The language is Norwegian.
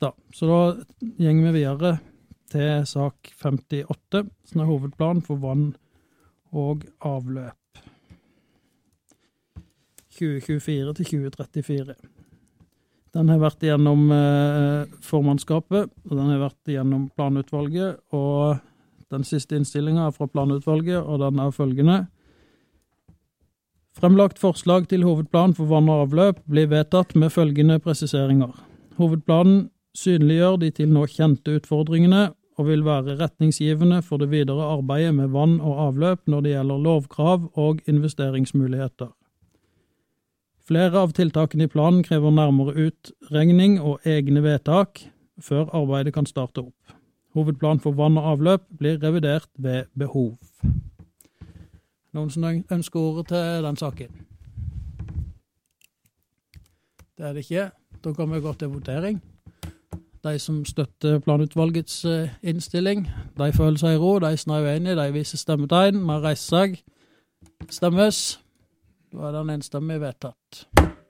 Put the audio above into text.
da. Så da gjenger vi videre til sak 58, som hovedplan for vann og avløp. 2024 til 2034. Den har vært gjennom formannskapet, og den har vært gjennom planutvalget, og den siste innstillingen er fra planutvalget, og den er følgende. Fremlagt forslag til hovedplan for vann og avløp blir vedtatt med følgende presiseringer. Hovedplanen synliggjør de til nå kjente utfordringene, og vil være retningsgivende for det videre arbeidet med vann og avløp når det gjelder lovkrav og investeringsmuligheter. Flere av tiltakene i planen krever nærmere utregning og egne vedtak før arbeidet kan starte opp. Hovedplanen for vann og avløp blir revidert ved behov. Noen som ønsker ordet til den saken? Det er det ikke. Da kan vi gå til votering. De som støtter planutvalgets innstilling, de føler seg i ro, de som er uenige, de viser stemmetegn, med reiser seg, stemmes. Da er den enstemmig vedtatt.